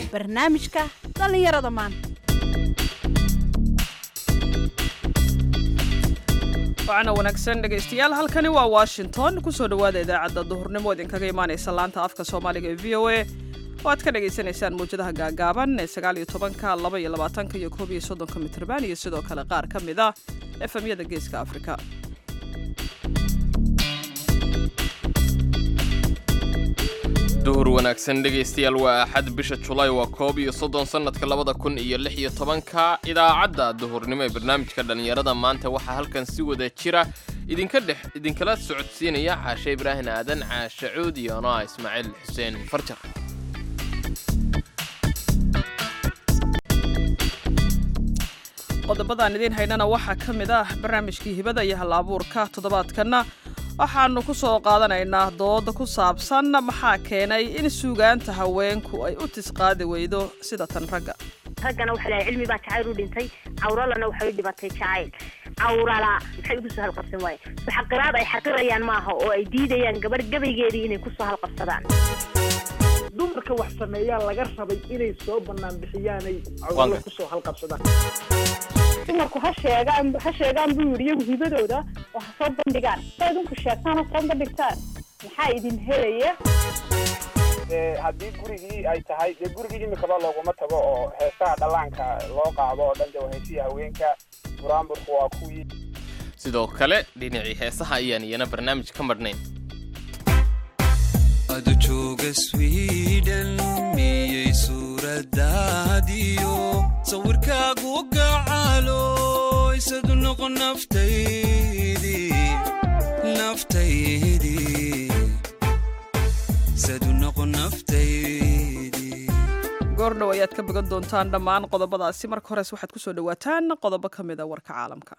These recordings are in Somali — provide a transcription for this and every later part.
barnaamijka dhallinyarada maanta. waxaana wanaagsan dhegaystayaal halkani waa Washington kusoo dhawaada idaacadda duhurnimo idinkaga imaanaysa laanta afka Soomaaliga ee VOA oo aad ka dhageysanaysaan muujadaha gaagaaban ee 19ka 22ka iyo 31 mitirban iyo sidoo kale qaar ka mid ah FM-yada Geeska Afrika. duhur wanaagsan dhegaystayaal waa axad bisha July waa 31 sanadka 2016 idaacadda duhurnimo ee barnaamijka dhalinyarada maanta waxaa halkan si wada jira idinkala socodsiinaya Caashe Ibraahin Aadan Caashe Cuud iyo ana Ismaaciil Xuseen Farjar. qodobadaan idin haynana waxaa ka mid ah barnaamijkii hibada iyo hal-abuurka toddobaadkana waxaanu ku soo qaadanaynaa dooda ku saabsan maxaa keenay in suugaanta haweenku ay u tisqaadi weydo sida tan ragga. raggana waxa la cilmi baa jacayl u dhintay, cawralana waxay dhibatay jacayl. cawrala maxay ugu soo halqabsan waaye xaqiraad ay xaqirayaan maaha oo ay diidayaan gabadh gabaygeedii inay ku soo halqabsadaan. dumarka wax sameeyaan laga rabay inay soo bannaan bixiyaanay cawrala ku soo halqabsadaan. dumarku ha sheegaan buu yidhi iyagu hibadooda oo ha soo bandhigaan. saa idinku sheegtaan ha soo bandhigtaan maxaa idin helaya. haddii gurigii ay tahay dee gurigii imikaba looguma tago oo heesaha dhallaanka loo qaado oo dhan heesiya haweenka buraanburku waa kuwii. sidoo kale dhinacii heesaha ayaan iyana barnaamij ka marnayn. adu jooga Sweden miyay suuradaadiyo sawirkaagu gacalo isadu noqon naftaydii goordhow ayaad ka bogan doontaan dhammaan qodobadaasi. marka hores waxaad ku soo dhawaataan qodobo ka mid a warka caalamka.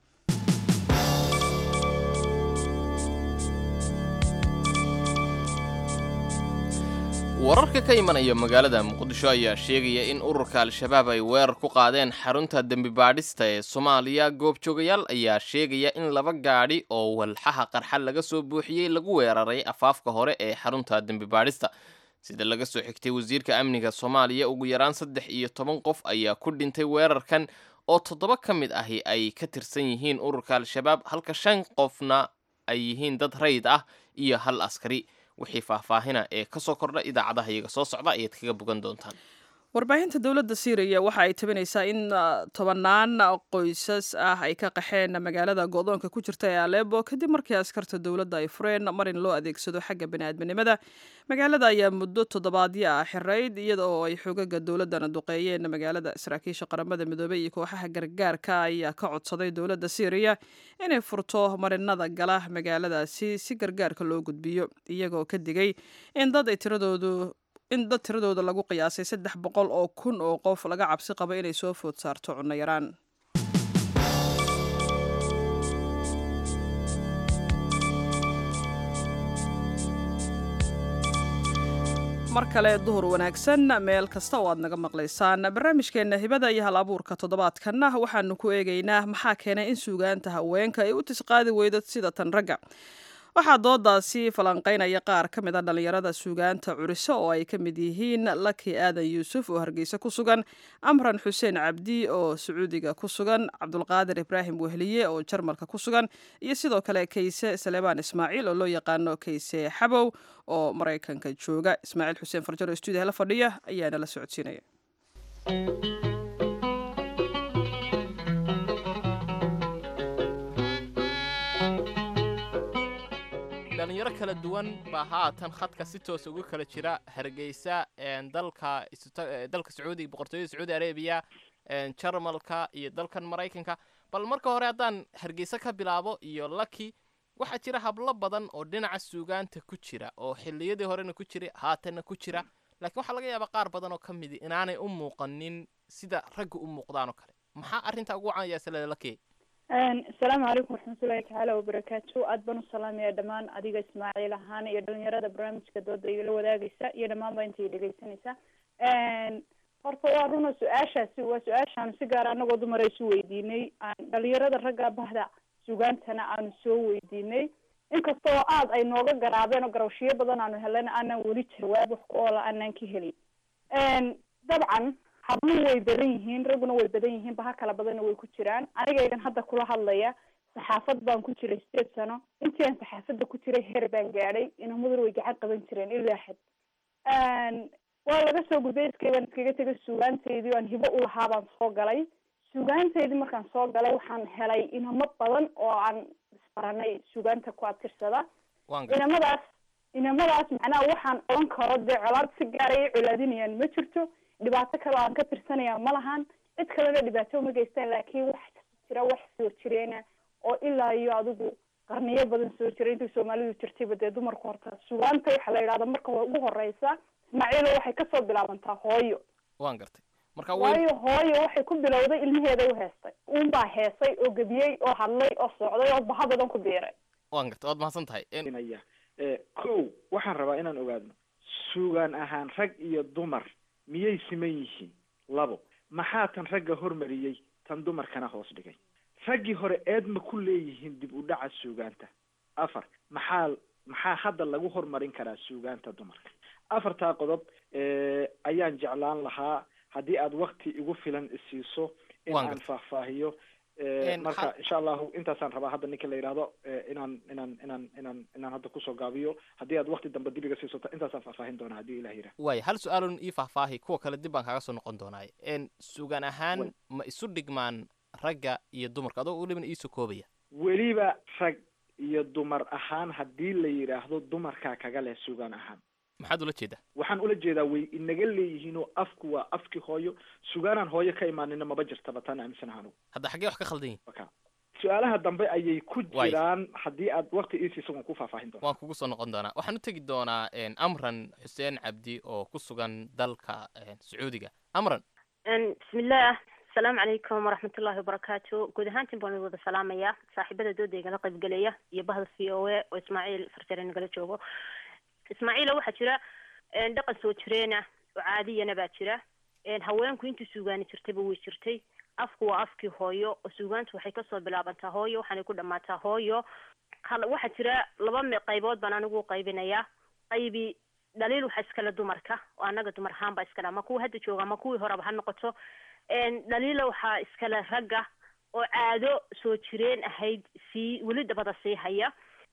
wararka ka imanaya magaalada Muqdisho ayaa sheegaya in ururka Al-Shabaab ay weerar ku qaadeen xarunta dambi baadhista ee Soomaaliya. goobjoogayaal ayaa sheegaya in laba gaadhi oo walxaha qarxa laga soo buuxiyey lagu weeraray afaafka hore ee xarunta dambi baadhista. sida laga soo xigtay wasiirka amniga Soomaaliya, ugu yaraan 13 qof ayaa ku dhintay weerarkan oo 7 ka mid ahi ay ka tirsan yihiin ururka Al-Shabaab halka 5 qofna ay yihiin dad rayid ah iyo hal askari. wixii faahfaahina ee ka soo kordha idaacadaha iyaga soo socda ayaad kaga bogan doontaan. warbaahinta dowladda Syria waxa ay tabinaysaa in 10 qoysas ah ay ka qaxeen magaalada go'doonka ku jirta ee Aleppo kadib markii askarta dowladda ay fureen marin loo adeegsado xagga bini'aadminimada. magaalada ayaa muddo toddobaadyo ah xirayd iyada oo ay xogaga dowladana duqeeyeen magaalada. saraakiisha qaramada midoobay iyo kooxaha gargaarka ayaa ka codsaday dowladda Syria inay furto marinada gala magaaladaasi si gargaarka loo gudbiyo, iyagoo ka digay in dad tiradooda lagu qiyaasay 300,000 oo qof laga cabsi qabo inay soo food saarto cunno yaraan. mar kale duhur wanaagsan meel kasta oo aad naga maqlaysaan. barnaamijkeena hibada iyo hal-abuurka toddobaadkana waxaanu ku eegaynaa maxaa keenay in suugaanta haweenka ay u tisqaadi weydo sida tan ragga. waxaa doodaasi falanqaynaya qaar ka mid a dhallinyarada suugaanta curiso oo ay ka mid yihiin Laki Aadan Yuusuf oo Hargeysa ku sugan, Amran Xuseen Cabdi oo Sacuudiga ku sugan, Cabdulqaadir Ibraahim Wehliye oo Jarmalka ku sugan, iyo sidoo kale Kayse Salebaan Ismaaciil oo loo yaqaano Kayse Xabow oo Mareykanka jooga. Ismaaciil Xuseen Farjar oo stuudiyaha la fadhiya ayaana la socodsiinaya. dhalinyaro kala duwan baa haatan khadka si toos ugu kala jira Hargeysa, dalka Sacuudiga, boqortooyada Sacuudi Arabiya, Jarmalka iyo dalkan Mareykanka. bal marka hore haddaan Hargeysa ka bilaabo iyo Laki, waxaa jira hablo badan oo dhinaca suugaanta ku jira oo xilliyadii horena ku jiray haatanna ku jira, laakiin waxaa laga yaabaa qaar badan oo ka mid inaanay u muuqanin sida ragga u muuqdaan oo kale. maxaa arrinta ugu caan yaasay Laki? asalaamu calaykum waraxmatullaahi tacaala wabarakaatu. aad baan u salaamaya dhammaan adiga Ismaaciil ahaan iyo dhalinyarada barnaamijka dooda igala wadaagaysa iyo dhammaanba intay dhegeysanaysa. horta waa runa su-aashaasi waa su-aashaan si gaar anagoo dumar ay isu weydiinay, dhalinyarada ragga bahda suugaantana aanu soo weydiinay. inkastoo aad ay nooga garaabeen oo garawshiyo badan aanu helana aanan weli jawaab wax ku oola aanan ka helin. dabcan habluhu way badan yihiin ragguna way badan yihiin baha kala badanna way ku jiraan anigaygan hadda kula hadlaya saxaafad baan ku jiray 8 sano intii aan saxaafadda ku jiray heer baan gaadhay inamadu way gacan qaban jireen ilaa xad waa laga soo gudbay iskayban iskaga tegay suugaanteydii aan hibo u lahaa baan soo galay suugaanteydii markaan soo galay waxaan helay inamo badan oo aan isbaranay suugaanta ku abtirsada inamadaas macnaha waxaan oran karo dee colaad si gaara ay colaadinayaan ma jirto dhibaato kale aan ka tirsanaya ma lahan cid kalena dhibaato ma geystaan laakiin wax jira wax soo jireena oo ilaa iyo adigu qarniyo badan soo jiray intii Soomaalidu jirtayba dee dumarku horta suugaanta waxa la yiraahdo marka ugu horeysa Ismaaciil waxay ka soo bilaabantaa hooyo waan gartay marka hooyo waxay ku bilowday ilmaheeda u heestay baa heesay oo gabiyay oo hadlay oo socday oo bahabadan ku biiray waan gartay waad mahadsan tahay kow waxaan rabaa inaan ogaadno suugaan ahaan rag iyo dumar miyay siman yihiin labo maxaa tan ragga hormariyey tan dumarkana hoos dhigay raggii hore eedma ku leeyihiin dib u dhaca suugaanta afar maxaa hadda lagu hormarin karaa suugaanta dumarka afartaa qodob ayaan jeclaan lahaa haddii aad wakti igu filan isiiso in aan faahfaahiyo marka insha allahu intaasaan rabaa hadda ninka la yidhaahdo inaan hadda kusoo gaabiyo haddii aad wakti dambe dib iga siiso intaasaan faahfaahin doonaa haddii ilah yidhaah waay hal su-aalun ii faahfaahi kuwa kale dib baan kaaga soo noqon doonaaye suugaan ahaan ma isu dhigmaan ragga iyo dumarka adoo welibana iisoo koobaya weliba rag iyo dumar ahaan haddii la yidhaahdo dumarkaa kaga leh suugaan ahaan maxaad ula jeedaa waxaan ula jeedaa way inaga leeyihiin oo afku waa afkii hooyo sugaanaan hooyo ka imaanina maba jirtaba taan aaminsanaha anugu hadda xaggee wax ka khaldan yihin su-aalaha dambe ayay ku jiraan haddii aad wakti ii siiso waan ku faahfaahin doonaa waan kugu soo noqon doonaa waxaan u tegi doonaa amran xuseen cabdi oo ku sugan dalka sacuudiga amran bismillaah asalaamu calaykum waraxmatullaahi wabarakaatu guud ahaantiin baan wada salaamayaa saaxiibada doodayga la qaybgelaya iyo bahda v o a oo ismaaciil farjare nagala joogo ismaaciila waxaa jira dhaqan soo jireena oo caadiyana baa jira haweenku intii suugaani jirtayba way jirtay afku waa afkii hooyo oo suugaantu waxay kasoo bilaabantaa hooyo waxaanay ku dhammaataa hooyo waxaa jira laba qaybood baan anigu qaybinayaa qaybi dhaliil waxa iskale dumarka oo annaga dumar ahaan baa iskale ama kuwa hadda jooga ama kuwii horeba ha noqoto dhaliila waxaa iskale ragga oo caado soo jireen ahayd weli dabada sii haya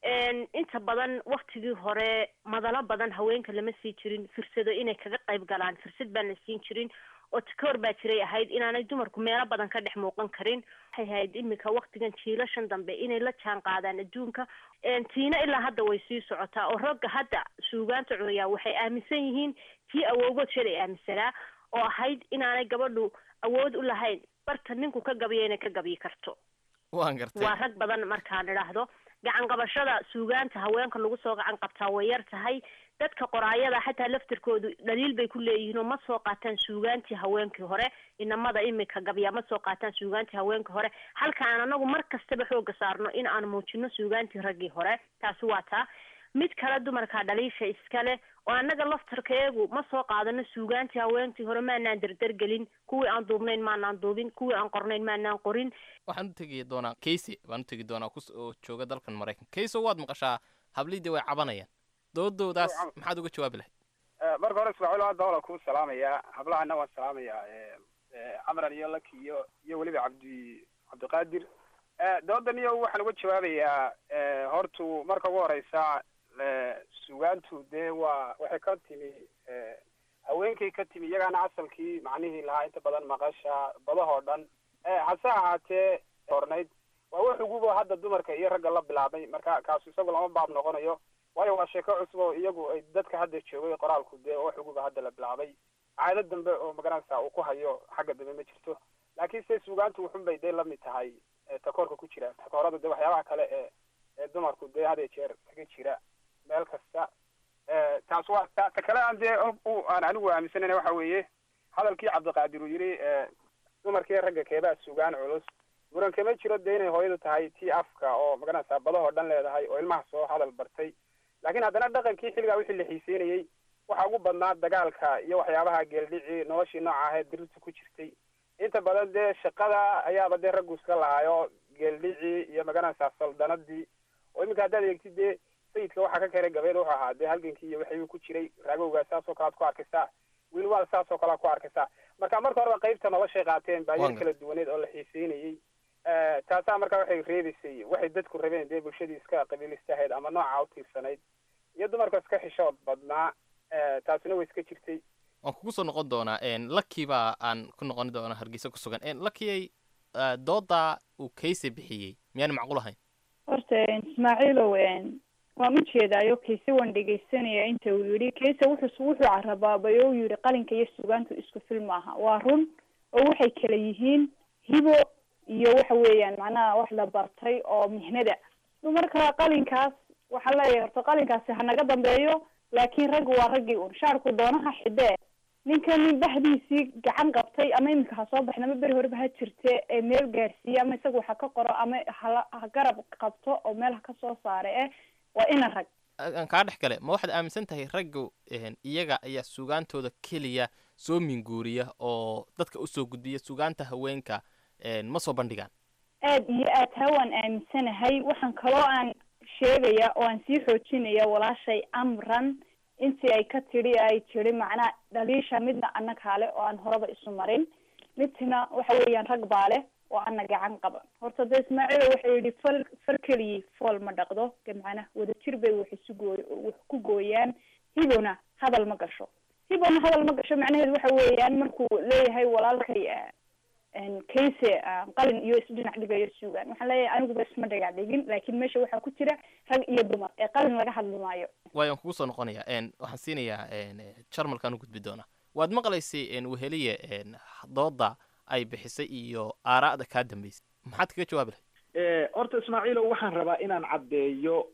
inta badan waktigii hore madalo badan haweenka lama sii jirin fursado inay kaga qayb galaan fursad baan la siin jirin oo takoor baa jiray ahayd inaanay dumarku meelo badan ka dhex muuqan karin waxay ahayd iminka waktigan jiilashan dambe inay la jaan qaadaan adduunka tiina ilaa hadda way sii socotaa oo ragga hadda suugaanta cunaya waxay aaminsan yihiin tii awowgood shalay aaminsanaa oo ahayd inaanay gabadhu awood u lahayn barta ninku ka gabiya inay ka gabiyi karto waan gartay waa rag badan markaan idhaahdo gacan qabashada suugaanta haweenka lagu soo gacan qabtaa way yar tahay dadka qoraayada xataa laftirkoodu dhaliil bay ku leeyihiin oo ma soo qaataan suugaantii haweenkii hore inamada imika gabya ma soo qaataan suugaantii haweenkii hore halka aan anagu mar kastaba xooga saarno in aan muujino suugaantii raggii hore taasi waa taa mid kale dumarkaa dhaliisha iskale oo annaga laftarkeegu ma soo qaadano suugaantii haweentii hore maanaan derdergelin kuwii aan duubnayn maanaan duubin kuwii aan qornayn maanaan qorin waxaan u tegi doonaa casey baan u tegi doonaa oo jooga dalkan maraykan casey waad maqashaa hablidii way cabanayaan doodoodaas maxaad uga jawaabi lahayd marka hore ismaaciil hadda hora kuu salaamayaa hablahana waan salaamayaa camran iyo laki iyo weliba cabdiqaadir doodan iyo waxaan uga jawaabayaa hortu marka ugu horeysa sugaantu dee waxay ka timi haweenkay ka timi iyagaana asalkii macnihii lahaa inta badan maqasha badahoo dhan hase ahaatee hornayd waa wax uguba hadda dumarka iyo ragga la bilaabay marka kaasu isagu lama baab noqonayo waayo waa sheeko cusub oo iyagu ay dadka hadda joogay qoraalku dee wax uguba hadda la bilaabay caado dambe oo magaranaysa uu ku hayo xagga dambe ma jirto laakiin se sugaantu wuxun bay dee lamid tahay takoorka ku jira takoorada dee waxyaabaha kale ee dumarku dee had iyo jeer kaga jira meel kasta taas waa ta kale aan dee aan anigu aaminsanayna waxa weeye hadalkii cabdiqaadir uu yidhi dumarkii ragga keebaa sugaan culus muran kama jiro dee inay hooyadu tahay tii afka oo magaranaysaa badahoo dhan leedahay oo ilmaha soo hadal bartay laakiin haddana dhaqankii xilligaa wixii la xiiseynayey waxaa ugu badnaa dagaalka iyo waxyaabaha geeldhici noloshii nooca ahayd dirirta ku jirtay inta badan dee shaqada ayaaba dee raggu iska lahaayo geeldhici iyo magaranaysaa saldanadii oo iminka haddaad eegtid dee sayidka waxaa ka keenay gabeed wuxuu ahaa dee halgankii iyo waxayuu ku jiray raagowgaa saasoo kale ad ku arkaysaa wiil waa saas oo kale ku arkaysaa marka horeba qaybta noloshay qaateen baa yar kala duwaneed oo la xiiseynayay taasaa marka waxay reebaysay waxay dadku rabeen dee bulshadii iska qabiilistahayd ama nooca u tiirsanayd iyo dumarka iska xishood badnaa taasina way iska jirtay waan kugu soo noqon doonaa lucky baa aan ku noqon doonaa Hargeysa ku sugan lucky dooda uu Kayse bixiyay miyaan macquul ahayn horta Ismaaciilow waan u jeedaayo Kayse waan dhegeysanaya inta uu yiri Kayse wuxuu carabay oo yiri qalinka iyo suugaantu isku film maaha waa run oo waxay kala yihiin hibo iyo waxa weeyaan macnaha wax la bartay oo mihnada dumarka qalinkaas waxa la yeerto qalinkaasi hanaga dambeeyo laakiin rag waa ragii uu shaarku doonaha xidee ninkan bahdiisii gacan qabtay ama imika ha soo baxna ma bari horeba ha jirte ee meel gaarsiiya ama isagu waxa ka qoro ama ha garab qabto oo meel ka soo saaray waa ina rag aan ka dhex gale ma waxaad aaminsan tahay raggu iyaga ayaa suugaantooda keliya soo minguuriya oo dadka u soo gudbiya suugaanta haweenka ma soo bandhigaan aad iyo aad hawaan aaminsanahay waxaan kaloo aan sheegaya oo aan sii xoojinaya walaashay Amran intii ay ka tiri macnaa dhaliisha midna anna kale oo aan horaba isu marin midna waxa weeyaan rag baale oo anna gacan qaban horta de Ismaaciil wuxuu yiri fal kaliya fool ma dhaqdo gamcana wada jir bay wax ku gooyaan hibona hadal ma gasho macnaheedu waxa weeyaan markuu leeyahay walaalkay Kayse qalin iyo isdhinac dhigayo suugaan waxaan leeyahay anigu bas ma dhagax dhigin laakiin meesha waxa ku jira rag iyo dumar ee qalin laga hadlaayo waan kugu soo noqonaya waxaan siinayaa Jarmalkan u gudbi doona waad maqlaysay weheliye dooda ay bixisay iyo aaraada ka dambeysay maxaad kaga jawaabi lahayd horta Ismaaciilow waxaan rabaa inaan caddeeyo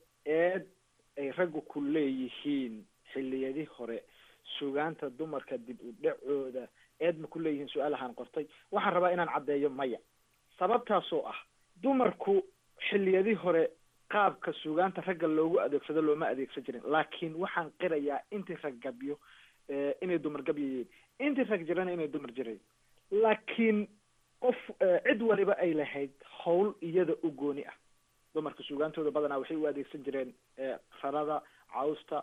ay raggu ku leeyihiin xilliyadii hore suugaanta dumarka dib u dhacooda ma ku leeyihiin su'aalahan qortay waxaan rabaa inaan caddeeyo maya sababtaasoo ah dumarku xilliyadii hore qaabka suugaanta ragga loogu adeegsado looma adeegsan jirin laakiin waxaan qirayaa intii rag gabyo inay dumar gabyayeen intii rag jirana inay dumar jireen laakiin qof cid waliba ay lahayd hawl iyada u gooni ah dumarka suugaantooda badanaa waxay u adeegsan jireen rarada cawsta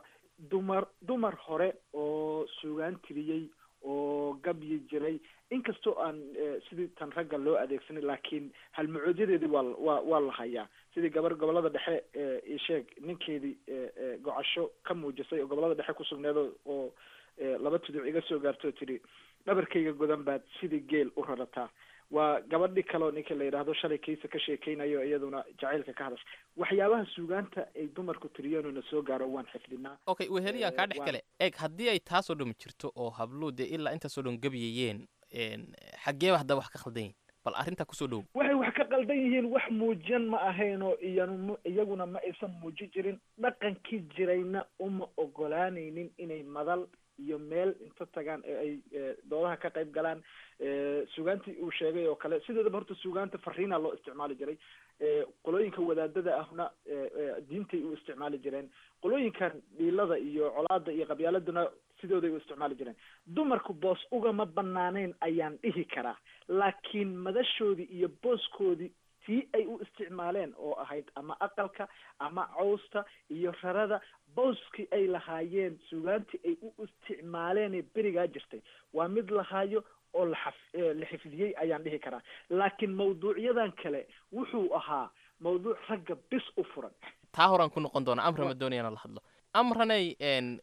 dumar hore oo suugaan tiriyey oo gabyi jiray inkastoo aan sidii tan ragga loo adeegsanay laakiin halmacoodadeedii waa la hayaa sidii gobolada dhexe sheeg ninkeedii gocasho ka muujisay oo gobolada dhexe ku sugneed oo laba tuduc iga soo gaartoo tiri dhabarkayga godan baad sidii geel u rarataa waa gabadhi kaloo ninka la yidhaahdo shalay Kayse ka sheekeynayo iyaduna jacaylka ka hadashay waxyaabaha suugaanta ay dumarku tiriyeen oo na soo gaaro waan xifdinaa okay weheliya ka dhex gale haddii ay taas oo dhum jirto oo habluude ilaa intaas oo dhan gabyayeen xaggee hadda wax ka khaldan yihiin bal arrinta kusoo dhow waxay wax ka qaldan yihiin wax muujiyan ma ahayn oo iyaguna ma aysan muujin jirin dhaqankii jirayna uma ogolaanaynin inay madal iyo meel inta tagaan ay doodaha ka qayb galaan suugaantii uu sheegay oo kale sideedaba horta suugaanta fariina loo isticmaali jiray qolooyinka wadaadada ahna diintay u isticmaali jireen qolooyinkan dhiilada iyo colaada iyo qabyaaladuna sidooday u isticmaali jireen dumarku boos ugama banaanayn ayaan dhihi karaa laakiin madashoodii iyo booskoodii tii ay u isticmaaleen oo ahayd ama aqalka ama cawsta iyo rarada booskii ay lahaayeen suugaantii ay u isticmaaleen berigaa jirtay waa mid lahaayo oo la xifdiyey ayaan dhihi karaa laakiin mawduucyadan kale wuxuu ahaa mawduuc ragga bis u furan taa horaan ku noqon doona Amran Madooniyana la hadlo Amranay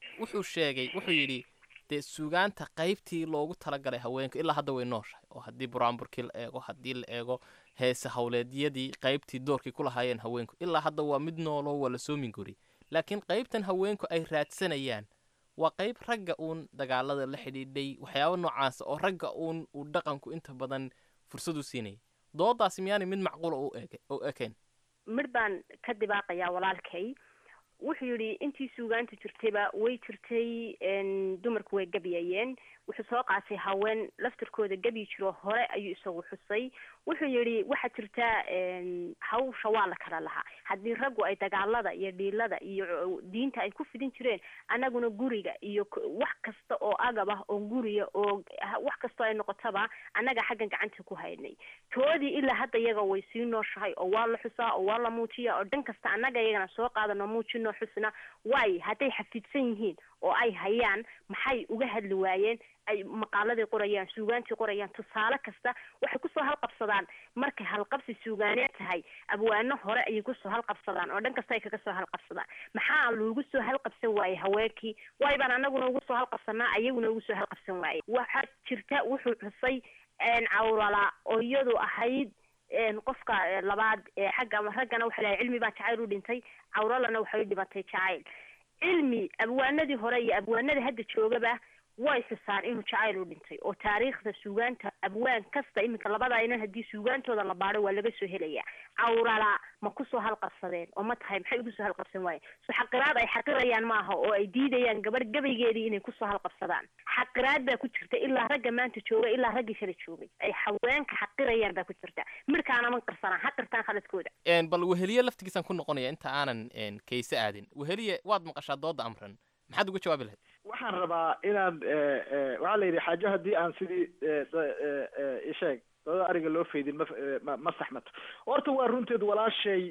wuxuu yidhi dee suugaanta qaybtii loogu talagalay haweenka ilaa hadda way nooshahay oo haddii buraanburkii la eego haddii la eego heese hawleedyadii qaybtii doorkii ku lahaayeen haweenku ilaa hadda waa mid nooloo waa la soo minguri laakiin qaybtan haweenku ay raadsanayaan waa qayb ragga uun dagaalada la xidhiidhay waxyaabo noocaasa oo ragga uun uu dhaqanku inta badan fursad u siinayay doodaasi miyaanay mid macquula u ekayn mid baan ka dibaaqayaa walaalkay wuxuu yidhi intii suugaanta jirtayba way jirtay dumarku way gabyayeen wuxuu soo qaatay haween laftirkooda gabyi jiro hore ayuu isagu xusay wuxuu yidhi waxaa jirta hawsha waa la kala lahaa haddii raggu ay dagaalada iyo dhiilada iyo diinta ay ku fidin jireen annaguna guriga iyo wax kasta oo agab ah oo guriga oo wax kastoo ay noqotaba annaga xaggan gacanta ku haynay toodii ilaa hadda iyaga way sii nooshahay oo waa la xusaa oo waa la muujiya oo dhan kasta annaga iyagana soo qaadano muujino xusna waay hadday xafidsan yihiin oo ay hayaan maxay uga hadli waayeen ay maqaaladii qorayaan suugaantii qorayaan tusaale kasta waxay kusoo halqabsadaan markay halqabsi suugaaneed tahay abwaano hore ayay kusoo halqabsadaan oo dhan kasta ay kaga soo halqabsadaan maxaa loogu soo halqabsan waayey haweenkii waay baan anaguna ugu soo halqabsanaa ayaguna ugu soo halqabsan waayey waxaa jirta wuxuu xusay cawrala oo iyadu ahayd qofka labaad xagga raggana waxa lahay cilmi baa jacayl u dhintay cawralana waxay dhimatay jacayl cilmi abwaanadii hore iyo abwaanada hadda joogaba way xusaan inuu jacayl u dhintay oo taariikhda suugaanta abwaan kasta iminka labada inan haddii suugaantooda la baadho waa laga soo helaya cawrala ma kusoo halqabsadeen oo ma tahay maxay ugu soo halqabsan waayeen so xaqiraad ay xaqirayaan maaha oo ay diidayaan gabadh gabaygeedii inay kusoo halqabsadaan xaqiraad baa ku jirta ilaa ragga maanta jooga ilaa raggii shala joogay ay haweenka xaqirayaan baa ku jirta markaana man qarsanaan xaqirtaan khaladkooda bal weheliye laftigiisaan ku noqonaya inta aanan kayse aadin weheliye waad maqashaa dooda amran maxaad uga jawaabi lahayd waxaan rabaa inaan waxaa la yidhi xaajo haddii aan sidii isheeg dooda ariga loo faydin ma saxmato horta waa runteed walaashay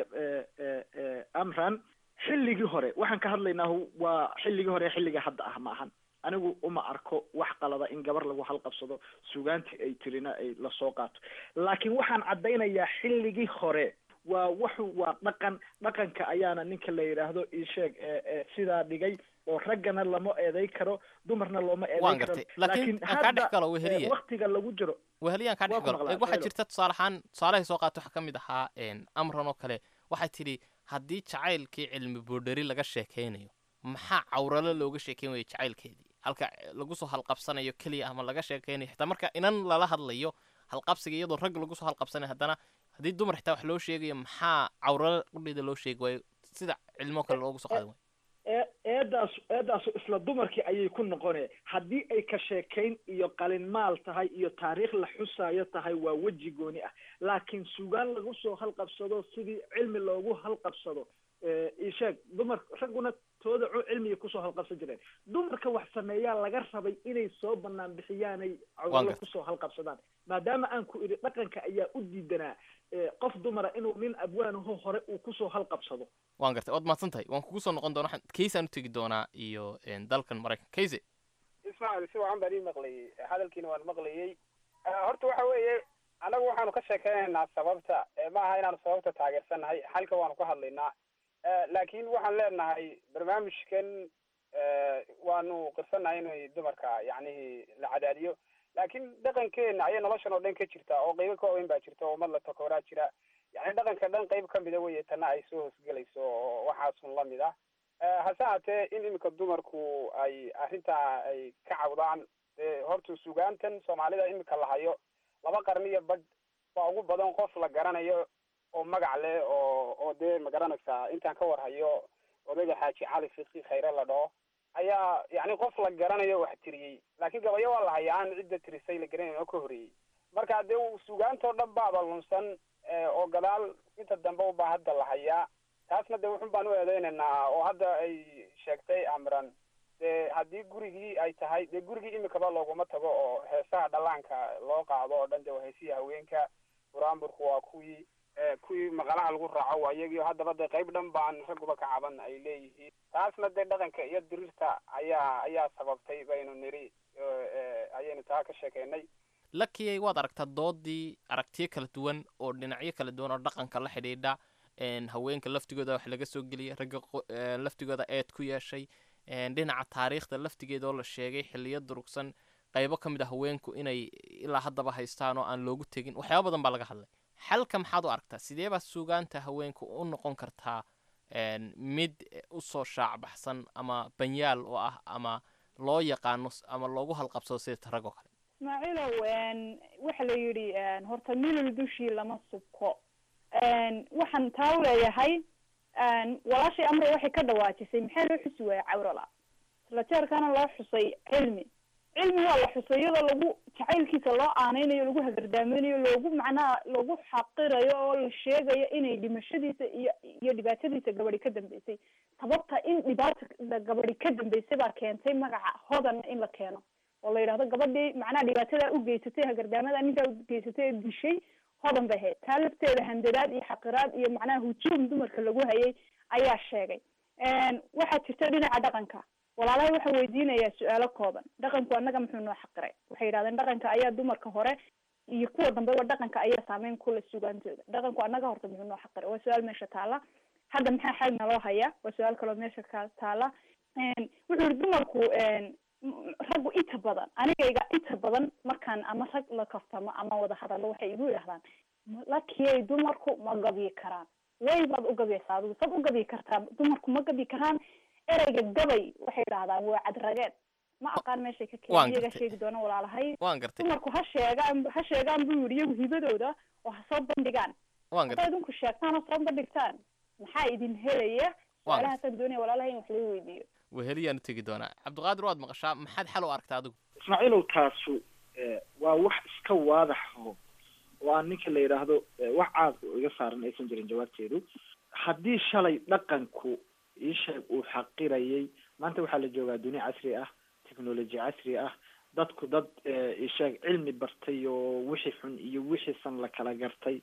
amran xilligii hore waxaan ka hadlaynaa waa xilligii hore xilliga hadda ah ma ahan anigu uma arko wax qalada in gabar lagu halqabsado suugaantii ay tirina ay lasoo qaato laakiin waxaan caddaynayaa xilligii hore waa dhaqanka ayaana ninka la yidhaahdo isheeg sidaa dhigay oo raggana lama eeday karo dumarna looma eeday karo laakiin hadda waqtiga lagu jiro weheliyaan kaa dhex galo waxaa jirta tusaale ahaan tusaalahay soo qaato waxaa ka mid ahaa amran oo kale waxay tidhi haddii jacaylkii cilmi boodheri laga sheekaynayo maxaa cawralo looga sheekayn waya jacaylkeedii halka lagu soo halqabsanayo keliya ama laga sheekaynayo xitaa marka inan lala hadlayo halqabsiga iyadoo rag lagu soo halqabsanayo haddana haddii dumar xitaa wax loo sheegayo maxaa cawralo qudheeda loo sheegi waayo sida cilmoo kale loogu soo qaadi waayo eedaas isla dumarkii ayay ku noqoneen haddii ay ka sheekayn iyo qalin maal tahay iyo taariikh la xusaayo tahay waa weji gooni ah laakiin suugaan lagu soo halqabsado sidii cilmi loogu halqabsado isheeg dumar ragguna tooda cilmiga kusoo halqabsan jireen dumarka wax sameeyaa laga rabay inay soo banaan bixiyaanay cawalo kusoo halqabsadaan maadaama aan ku idhi dhaqanka ayaa u diidanaa qof dumara inuu nin abwaanaho hore uu kusoo halqabsado waan gartay waad mahadsan tahay waan kugu soo noqon doona kaysaan u tegi doonaa iyo dalkan maraykan kayse ismaciil si wacan baan ii maqlayay hadalkiina waan maqlayay horta waxa weeye annagu waxaanu ka sheekeynaynaa sababta ma aha inaanu sababta taageersannahay xalka waanu ka hadlaynaa laakiin waxaan leenahay barnaamijkan waanu qirsannahay inay dumarka yacnihii la cadaadiyo laakiin dhaqankeena ayay noloshan oo dhan ka jirtaa oo qaybo ka waaweyn baa jirta oo ummad la takoraa jira yani dhaqanka dhan qayb kamida weye tana ay soo hoosgelayso oo waxaasun lamid ah hase haatee in iminka dumarku ay arrintaa ay ka cawdaan horta suugaantan soomaalida iminka la hayo 2 qarni iyo badh baa ugu badan qof la garanayo oo magac leh oo dee magaranaysaa intaan ka warhayo odayga xaaji cali fiqi khayre la dhaho ayaa yani qof la garanayo wax tiriyey laakiin gabayo waa la hayaa aan cidda tirisay la garanayn oo ka horreeyey marka dee suugaantoo dhan baaba lunsan oo gadaal inta dambe ubaa hadda la hayaa taasna dee wuxun baan u eedeynaynaa oo hadda ay sheegtay amran dee haddii gurigii ay tahay dee gurigii imikaba looguma tago oo heesaha dhallaanka loo qaado oo dhan dee waa heesihii haweenka buraanburku waa kuwii maqalaha lagu raaco waa iyagii haddaba dee qayb dhan baan ragguba ka caban ay leeyihiin taasna dee dhaqanka iyo dirirta ayaa sababtay baynu niri ayaynu taa ka sheekeynay lakiyay waad aragtaa doodii aragtiyo kala duwan oo dhinacyo kala duwan oo dhaqanka la xidhiidha haweenka laftigooda wax laga soo geliyay ragga laftigooda eed ku yeeshay dhinaca taariikhda laftigeeda oo la sheegay xiliyo durugsan qaybo ka mid a haweenku inay ilaa haddaba haystaan oo aan loogu tegin waxyaaba badan baa laga hadlay xalka maxaad u aragtaa sidee baa suugaanta haweenku u noqon kartaa mid usoo shaacbaxsan ama banyaal oo ah ama loo yaqaano ama loogu halqabsado sida tarag oo kale ismaaciilow waxa la yidhi horta milil dushii lama subko waxaan taa u leeyahay walaashay amre waxay ka dhawaajisay maxaa loo xusi waaya cawrala isla jeerkana loo xusay cilmi waa la xusay iyadoo lagu jacaylkiisa loo aaneynayo lagu hagardaaminayo lagu xaqirayo oo la sheegayo inay dhimashadiisa iyo dhibaatadiisa gabadhi ka dambeysay sababta in dhibaatada gabadhi ka dambeysay baa keentay magaca hodan in la keeno oo la yidhahdo gabadhii macnaha dhibaatadaa u geysatay hagardaamada ninkaa u geysatay ee dishay hodan bay ahayd taa lafteeda handadaad iyo xaqiraad iyo macnaha hujuum dumarka lagu hayay ayaa sheegay waxaa jirta dhinaca dhaqanka walaalahay waxaan weydiinayaa su-aalo kooban. dhaqanku annaga muxuu noo xaqiray? waxay yidhahdeen dhaqanka ayaa dumarka hore iyo kuwa dambeba dhaqanka ayaa saameyn kula sugaantooda. dhaqanku annaga horta muxuu noo xaqiray? waa su-aal meesha taala. hadda maxaa xal naloo haya? waa su-aal kaloo meesha ka taala. wuxuu yidhi dumarku raggu inta badan, anigayga inta badan markaan ama rag la kaftamo ama wada hadallo waxay igu yidhahdaan lakiyay dumarku ma gabyi karaan. way baad u gabyaysaa adigu, sad u gabyi kartaa, dumarku ma gabyi karaan. ereyga gabay waxay idhahdaan waa cadrageed. ma aqaan meeshay ka keenay, iyaga sheegi doona walaalahay. dumarku ha sheegaan buu yidhi iyagu hibadooda oo ha soo bandhigaan. hadday idinku sheegtaan oo soo bandhigtaan maxaa idin helaya? su-aalahaasaan doonaya walaalahay in wax laga weydiiyo. weheliyaanu tegi doonaa. cabdiqaadir waad maqashaa, maxaad xal u aragtaa adigu? ismaaciilow taasu waa wax iska waadaxo oo aan ninka la yidhaahdo wax caad iga saaran aysan jirin jawaabteedu. haddii shalay dhaqanku isheeg uu xaqirayay, maanta waxaa la joogaa dunia casri ah, technology casri ah, dadku dad isheeg cilmi bartay oo wixii xun iyo wixiisan la kala gartay.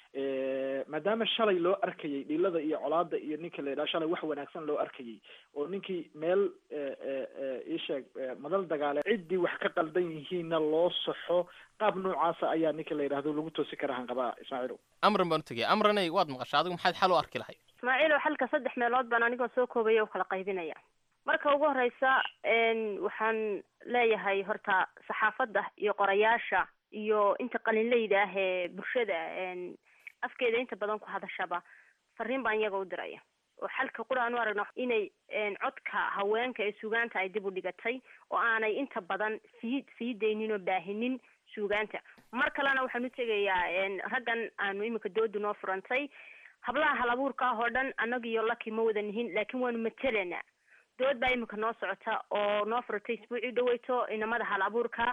maadaama shalay loo arkayay dhilada iyo colaada iyo ninka la yidhaha shalay wax wanaagsan loo arkayay oo ninkii meel isheeg madal dagaale ciddii wax ka qaldan yihiinna loo saxo, qaab noocaasa ayaa ninka la yidhaahdo lagu toosi kara hanqabaa. ismaaciilow amran baan u tegaya. amranay waad maqashaa adigu, maxaad xal u arki lahay? ismaaciilow xalka 3 meelood baan anigoo soo koobaya u kala qaybinaya. marka ugu horeysa waxaan leeyahay horta saxaafadda iyo qorayaasha iyo inta qalinleyda ah ee bulshada afkeeda inta badan ku hadashaba fariin baan iyaga u diraya oo xalka quraan u aragno inay codka haweenka ee suugaanta ay dib u dhigatay oo aanay inta badan sii deynin oo baahinin suugaanta. mar kalena waxaan u tegayaa raggan aanu iminka doodu noo furantay, hablaha hal abuurka ah oo dhan annaga iyo laki ma wada nihin, laakiin waanu matelena. dood baa iminka noo socota oo noo furatay isbuucii dhaweyto inamada hal abuurka.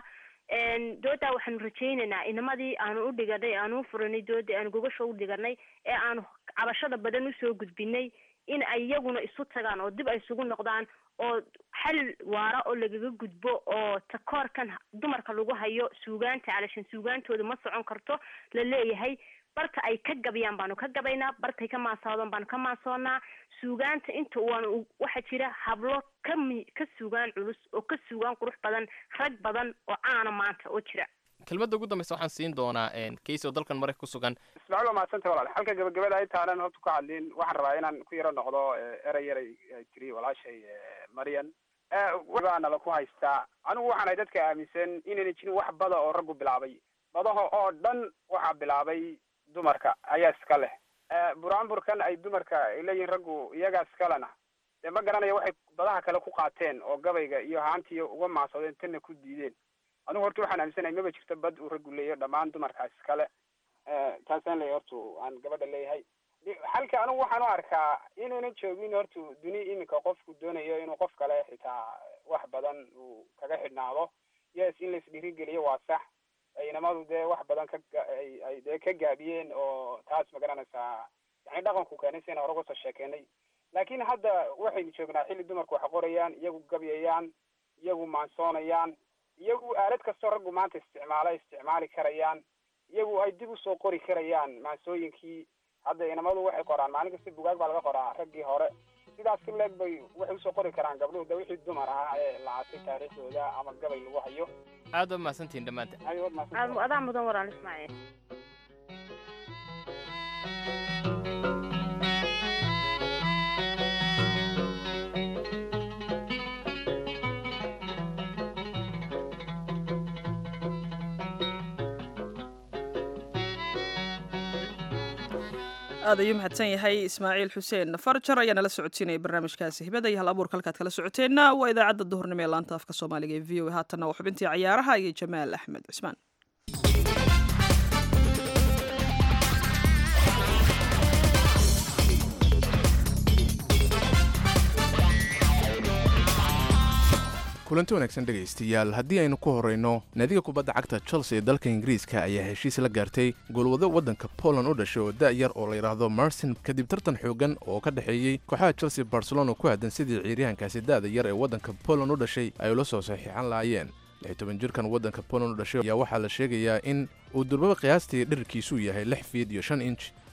doodaa waxaanu rajaynaynaa inamadii aanu u dhiganay, aanu u furanay doodii aanu gogasha u dhiganay ee aanu cabashada badan usoo gudbinay in ay iyaguna isu tagaan oo dib ay isugu noqdaan oo xal waara oo lagaga gudbo oo takoorkan dumarka lagu hayo suugaanta calashan suugaantooda ma socon karto la leeyahay. barta ay ka gabayaan baanu ka gabaynaa, bartay ka maasaadon baanu ka maasoonaa. suugaanta inta waanu waxaa jira hablo ka suugaan culus oo ka suugaan qurux badan, rag badan oo caana maanta oo jira. kelmadda ugu dambaysa waxaan siin doonaa kays oo dalkan marayka ku sugan. ismaaciil waa mahadsanta walaal. halka gabagabada ay taanan horta ku hadlin waxaan rabaa inaan ku yaro noqdo erey ay tiri walaashay maryan. waana la ku haystaa. anigu waxaan ay dadka aaminsan inayna jirin wax bada oo raggu bilaabay. badaha oo dhan waxaa bilaabay dumarka ayaa iska leh. buraanburkan ay dumarka ay leeyihiin raggu iyagaa iskalena dee ma garanayo waxay badaha kale ku qaateen oo gabayga iyo haantii uga maasoodeen tanna ku diideen. anigu horta waxaan aaminsanahay maba jirto bad uu raggu leeyahay, dhammaan dumarkaas iskale. taasaan leeyahay horta aan gabadha leeyahay. halka anigu waxaan u arkaa inuunan joogin horta duni iminka qofku doonayo inuu qof kale xitaa wax badan uu kaga xidhnaado. yes, in lais dhiirigeliyo waa sax. inamadu dee wax badan ay dee ka gaabiyeen oo taas ma garanaysaa yani dhaqanku keenay sina hore uga soo sheekeynay. laakiin hadda waxaynu joognaa xilli dumarku wax qorayaan, iyagu gabyayaan, iyagu maansoonayaan, iyagu aalad kastoo raggu maanta isticmaali karayaan, iyagu ay dib usoo qori karayaan maansooyinkii. hadda inamadu waxay qoraan maalin kasta bugaag baa laga qoraa raggii hore. sidaas ka leeg bay waxay usoo qori karaan gabdhuhu da wixii dumar ahaa ee la aasay taariikhdooda ama gabay lagu hayo. aad waa mahadsantihiin dhammaanteen. adaa mudan walaal ismaaciil. aad ayuu mahadsan yahay ismaaciil xuseen farjar ayaa nala socodsiinaya barnaamijkaasi hibada iyo hal abuurka halkaad kala socoteenna waa idaacadda duhurnimo ee laanta afka soomaaliga ee v o a. haatanna waa xubintii cayaaraha iyo jamaal axmed cusmaan. kulanti wanaagsan dhegaystayaal, haddii aynu ku horrayno naadiga kubadda cagta Chelsea ee dalka Ingiriiska ayaa heshiis la gaartay goolwado waddanka Poland u dhashay oo da'yar oo la yidhaahdo Marcin kadib tartan xoogan oo ka dhexeeyey kooxaha Chelsea Barcelona ku aadan sidii ciyaaryahankaasi da'da yar ee waddanka Poland u dhashay ay ula soo saxiixan lahaayeen. 16 jirkan waddanka Poland u dhashay ayaa waxaa la sheegayaa in uu durbaba qiyaastii dhererkiisu yahay 6 feet iyo 5 inch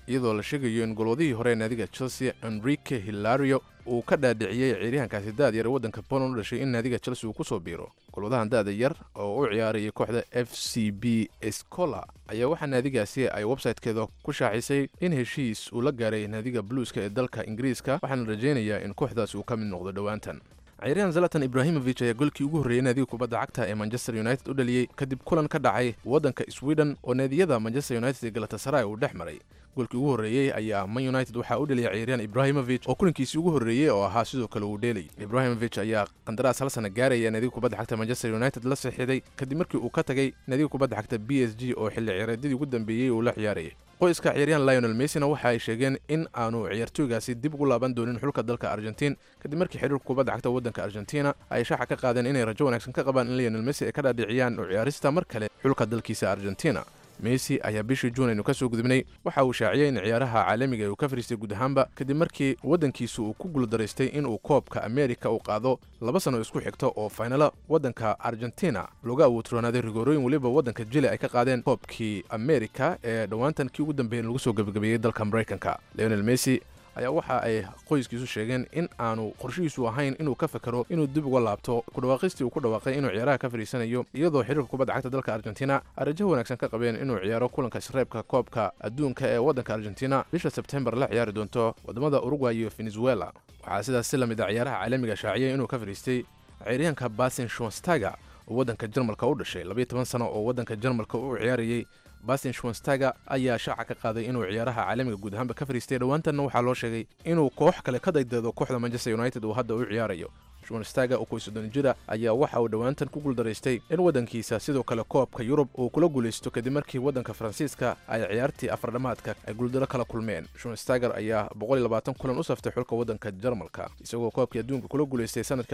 iyadoo la sheegayo in golwadihii hore naadiga Chelsea Enrique Hilario uu ka dhaadhiciyay ciyaaryahankaasi daad yar waddanka Poland u dhashay in naadiga Chelsea uu ku soo biiro. golwadahan daada yar oo u ciyaarayay kooxda FCB Escola ayaa waxa naadigaasi ay website-keeda ku shaacisay in heshiis uu la gaaray naadiga Blueska ee dalka Ingiriiska, waxaana rajaynayaa in kooxdaasi uu ka mid noqdo dhawaantan. ciyaaryahan Zlatan Ibrahimovic ayaa golkii ugu horreeyay naadiga kubadda cagta ee Manchester United u dhaliyay kadib kulan ka dhacay waddanka Sweden oo naadiyada Manchester United iyo Galatasaray uu dhex maray. golkii ugu horreeyay ayaa Man United waxa uu dhaliyay ciyaaryahan Ibrahimovic oo kulankiisii ugu horreeyay oo ahaa sidoo kale uu dheelay. Ibrahimovic ayaa qandaraas hal sano gaaraya naadiga kubadda cagta Manchester United la saxiixday kadib markii uu ka tagay naadiga kubadda cagta PSG oo xilli ciyaareedkii ugu dambeeyay uu la ciyaarayay. qoyska ciyaaryahan Lionel Messi waxa ay sheegeen in aanu ciyaartooygaasi dib ugu laaban doonin xulka dalka Argentina kadib markii xiriirka kubadda cagta waddanka Argentina ay shaaca ka qaadeen inay rajo wanaagsan ka qabaan in Lionel Messi ay ka dhaadhiciyaan u ciyaarista mar kale xulka dalkiisa Argentina. Messi ayaa bishii June inuu ka soo gudubnay waxa uu shaaciyay in ciyaaraha caalamiga uu ka fariistay guud ahaanba kadib markii waddankiisu uu ku guuldareystay in uu koobka America uu qaado 2 sano isku xigta oo finala waddanka Argentina looga awoodroonaaday rigoorooyin waliba waddanka Chile ay ka qaadeen koobkii America ee dhawaantan kii ugu dambeeyay lagu soo gabagabeeyay dalka Mareykanka. Lionel Messi ayaa waxa ay qoyskiisu sheegeen in aanu qorshihiisu ahayn inuu ka fakaro inuu dib uga laabto ku dhawaaqistii uu ku dhawaaqay inuu ciyaaraha ka fariisanayo, iyadoo xiriirka kubadda cagta dalka Argentina ay rajo wanaagsan ka qabeen inuu ciyaaro kulanka isreebka koobka adduunka ee waddanka Argentina bisha September la ciyaari doonto wadamada Uruguay iyo Venezuela. waxaa sidaas la mid ah ciyaaraha caalamiga shaaciyay inuu ka fariistay ciyaaryahanka Bastian Schweinsteiger oo waddanka Jarmalka u dhashay 12 sano oo waddanka Jarmalka u ciyaarayay. Bastian Schweinsteiger ayaa shaaca ka qaaday inuu ciyaaraha caalamiga guud ahaanba ka fariistay dhawaantan waxaa loo sheegay inuu koox kale ka daydeedo kooxda Manchester United oo hadda u ciyaarayo. Schweinsteiger oo 30 jir ayaa waxa uu dhawaantan ku guuldareystay in waddankiisa sidoo kale koobka Yurub uu kula guuleysto kadib markii waddanka Faransiiska ay ciyaartii afardhamaadka ay guuldaro kala kulmeen. Schweinsteiger ayaa 120 kulan u saftay xulka waddanka Jarmalka isagoo koobkii adduunka kula guuleystay sanadkii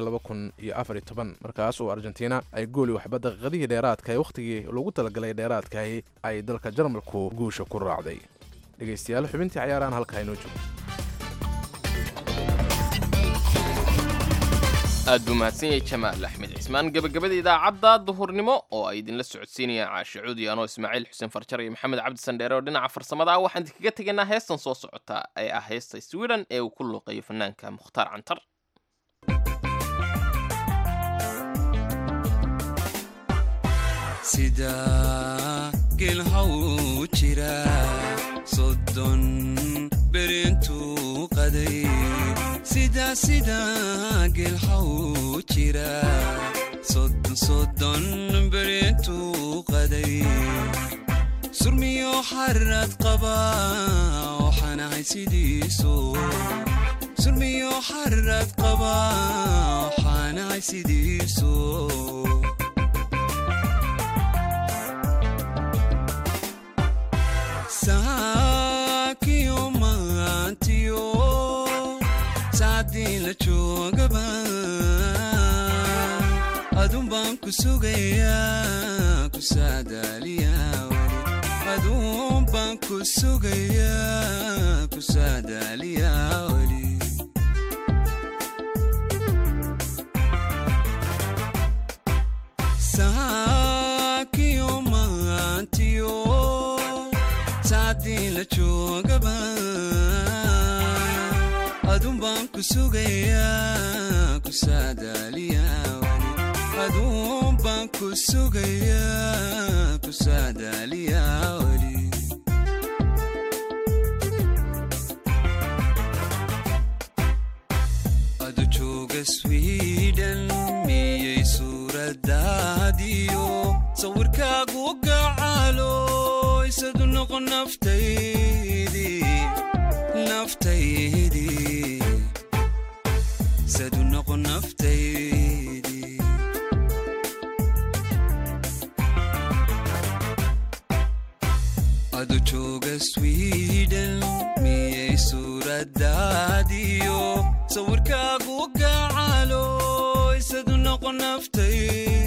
2014 markaas oo Argentina ay gooli waxba daqiiqadii dheeraadka ee waqtigii loogu talagalay dheeraadka ay dalka Jarmalku guusha ku raacday. dhageystayaal xubintii ciyaarahan halka inoo joogo. aad buu mahadsan yahay Jamaal Axmed Cismaan. gabagabada idaacadda duhurnimo oo ay idinla socodsiinayaan Caasha Cuudi anoo Ismaaciil Xuseen Farjar iyo Maxamed Cabdi Sandheere oo dhinaca farsamada ah. waxaan kaga tegaynaa heestan soo socota ee ah heesta Sweden ee uu ku luuqeeyo fanaanka Mukhtaar Cantar. sida gelhaw jira sodon berintu qaday sida gelhaw jira sodon berintu qaday surmiyo harad qaba waxana haysidiiso surmiyo harad qaba waxana haysidiiso Sakiyo mantiyo saadin la joogaba adun baan ku sugayaa ku saadaaliyaa adun baan ku sugayaa ku saadaaliyaa wali Sakiyo mantiyo saadin la joogaba adun baan ku sugayaa ku saadaaliyaa wali adun baan ku sugayaa ku saadaaliyaa wali adu jooga Sweden miyay suuradaadiyo sawirkaagu gacalo isadu noqon naftaydii isadu noqon naftaydii adu jooga Sweden miyay suuradaadiyo sawirkaagu gacalo isadu noqon naftaydii